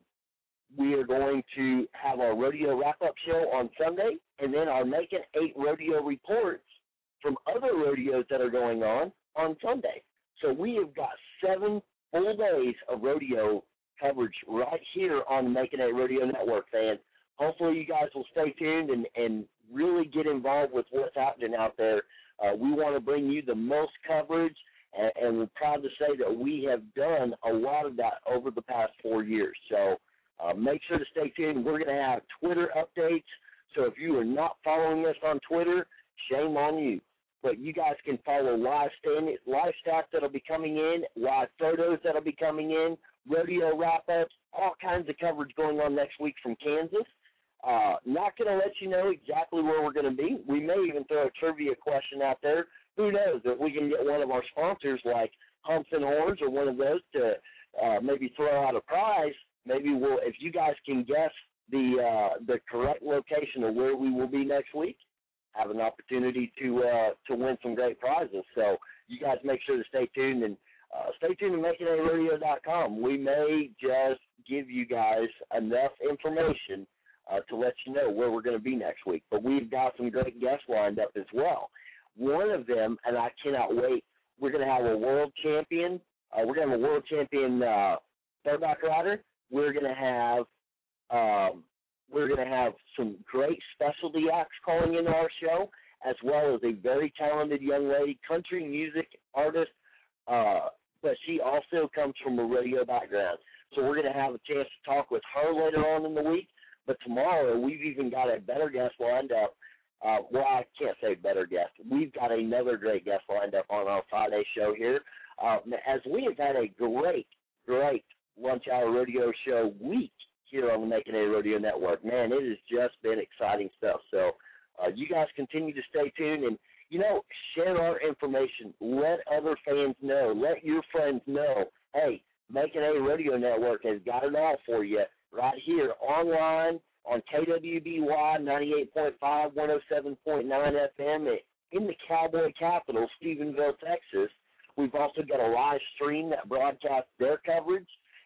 we are going to have our rodeo wrap-up show on Sunday, and then our Making Eight rodeo reports from other rodeos that are going on on Sunday. So we have got seven full days of rodeo coverage right here on the Making Eight Rodeo Network, fans. Hopefully you guys will stay tuned and, and really get involved with what's happening out there. Uh, we want to bring you the most coverage, and, and we're proud to say that we have done a lot of that over the past four years. So uh, make sure to stay tuned. We're going to have Twitter updates. So if you are not following us on Twitter, shame on you. But you guys can follow live standing, live stats that will be coming in, live photos that will be coming in, rodeo wrap-ups, all kinds of coverage going on next week from Kansas. Uh, not going to let you know exactly where we're going to be. We may even throw a trivia question out there. Who knows if we can get one of our sponsors like Humps and Horns or one of those to uh, maybe throw out a prize. Maybe we'll, if you guys can guess the uh, the correct location of where we will be next week, have an opportunity to uh, to win some great prizes. So you guys make sure to stay tuned and uh, stay tuned to Making A rodeo dot com. We may just give you guys enough information Uh, to let you know where we're going to be next week. But we've got some great guests lined up as well. One of them, and I cannot wait, we're going to have a world champion. Uh, we're going to have a world champion uh, bareback rider. We're going to have um, we're going to have some great specialty acts calling into our show, as well as a very talented young lady, country music artist, uh, but she also comes from a rodeo background. So we're going to have a chance to talk with her later on in the week. But tomorrow, we've even got a better guest lined up. Uh, well, I can't say better guest. We've got another great guest lined up on our Friday show here. Uh, as we have had a great, great Lunch Hour Rodeo show week here on the Making A Rodeo Network. Man, it has just been exciting stuff. So uh, you guys continue to stay tuned and, you know, share our information. Let other fans know. Let your friends know, hey, Making A Rodeo Network has got it all for you. Right here online on K W B Y ninety-eight point five, one oh seven point nine F M in the Cowboy capital, Stephenville, Texas. We've also got a live stream that broadcasts their coverage.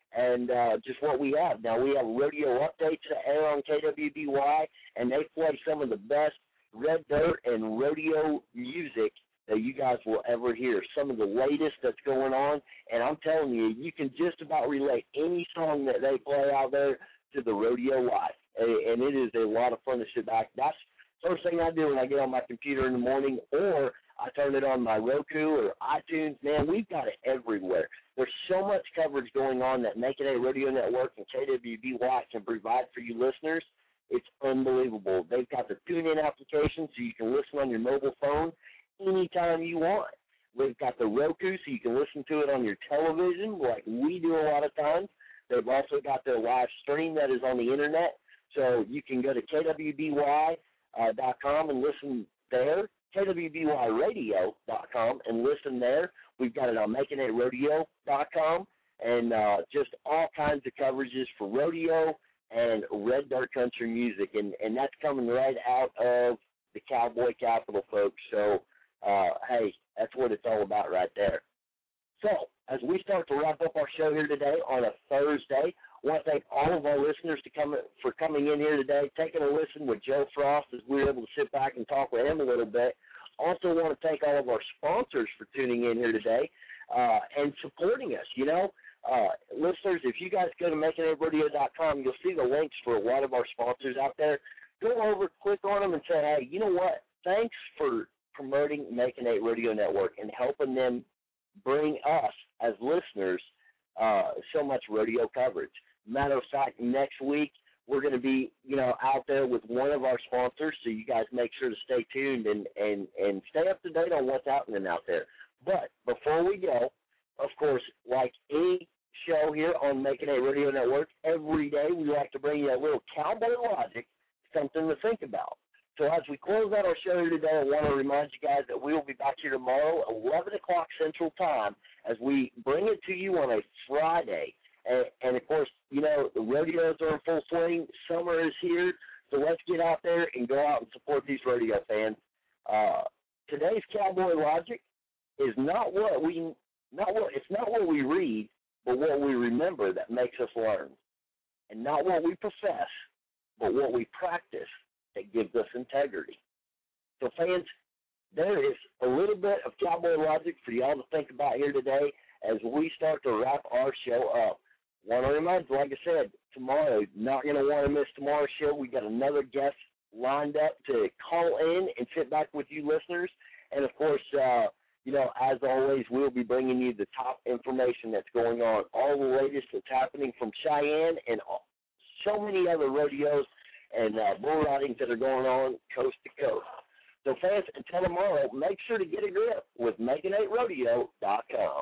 and uh, just what we have. Now, we have rodeo updates that air on K W B Y, and they play some of the best red dirt and rodeo music that you guys will ever hear. Some of the latest that's going on, and I'm telling you, you can just about relate any song that they play out there to the rodeo life, and it is a lot of fun to sit back. That's the first thing I do when I get on my computer in the morning, or I turn it on my Roku or iTunes. Man, we've got it everywhere. There's so much coverage going on that Making A Radio Network and K W B Y can provide for you listeners. It's unbelievable. They've got the TuneIn application so you can listen on your mobile phone anytime you want. We've got the Roku so you can listen to it on your television like we do a lot of times. They've also got their live stream that is on the internet, so you can go to K W B Y dot com and listen there, K W B Y radio dot com and listen there. We've got it on Making A Rodeo dot com, and uh, just all kinds of coverages for rodeo and red dirt country music, and, and that's coming right out of the Cowboy Capital, folks. So, uh, hey, that's what it's all about right there. So, as we start to wrap up our show here today on a Thursday, I want to thank all of our listeners to come for coming in here today, taking a listen with Joe Frost as we were able to sit back and talk with him a little bit. Also want to thank all of our sponsors for tuning in here today uh, and supporting us. You know, uh, listeners, if you guys go to Making A Radio dot com, you'll see the links for a lot of our sponsors out there. Go over, click on them, and say, hey, you know what? Thanks for promoting Making A Radio Network and helping them bring us as listeners uh, so much rodeo coverage. Matter of fact, next week we're going to be, you know, out there with one of our sponsors, so you guys make sure to stay tuned and, and, and stay up to date on what's happening out there. But before we go, of course, like any show here on Making A Radio Network, every day we like to bring you a little cowboy logic, something to think about. So as we close out our show here today, I want to remind you guys that we will be back here tomorrow, eleven o'clock Central Time, as we bring it to you on a Friday. And, and, of course, you know, the rodeos are in full swing. Summer is here, so let's get out there and go out and support these rodeo fans. Uh, today's Cowboy Logic is not what we not what it's not what we read, but what we remember that makes us learn, and not what we profess, but what we practice that gives us integrity. So, fans, there is a little bit of Cowboy Logic for y'all to think about here today as we start to wrap our show up. Want to remind you, like I said, tomorrow, not going to want to miss tomorrow's show. We got another guest lined up to call in and sit back with you listeners. And, of course, uh, you know, as always, we'll be bringing you the top information that's going on, all the latest that's happening from Cheyenne and all, so many other rodeos and uh, bull ridings that are going on coast to coast. So, fans, until tomorrow, make sure to get a grip with Making A Rodeo dot com.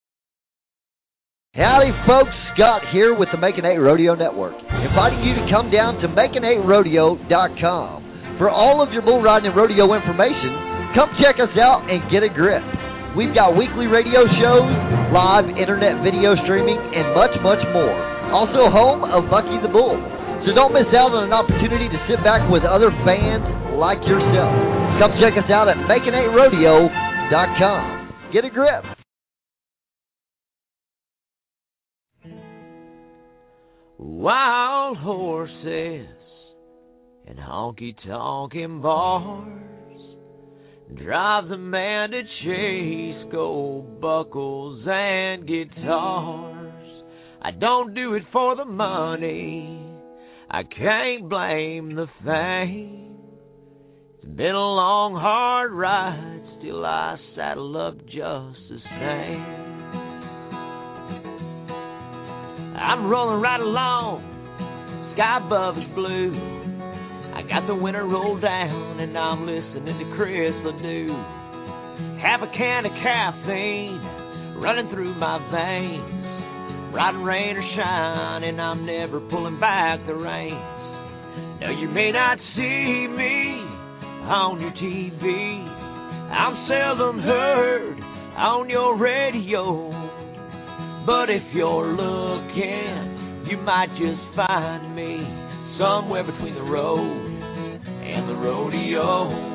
Howdy, folks. Scott here with the Making A Rodeo Network, inviting you to come down to Making A Rodeo dot com. For all of your bull riding and rodeo information, come check us out and get a grip. We've got weekly radio shows, live internet video streaming, and much, much more. Also home of Bucky the Bull. So don't miss out on an opportunity to sit back with other fans like yourself. Come check us out at Making A Rodeo dot com. Get a grip. Wild horses and honky-tonkin' bars drive the man to chase gold buckles and guitars. I don't do it for the money, I can't blame the fame. It's been a long, hard ride, still I saddle up just the same. I'm rolling right along, sky above is blue. I got the winter rolled down and I'm listening to Chris Ledoux. Half a can of caffeine running through my veins. Riding rain or shine and I'm never pulling back the reins. Now you may not see me on your T V, I'm seldom heard on your radio. But if you're looking, you might just find me somewhere between the road and the rodeo.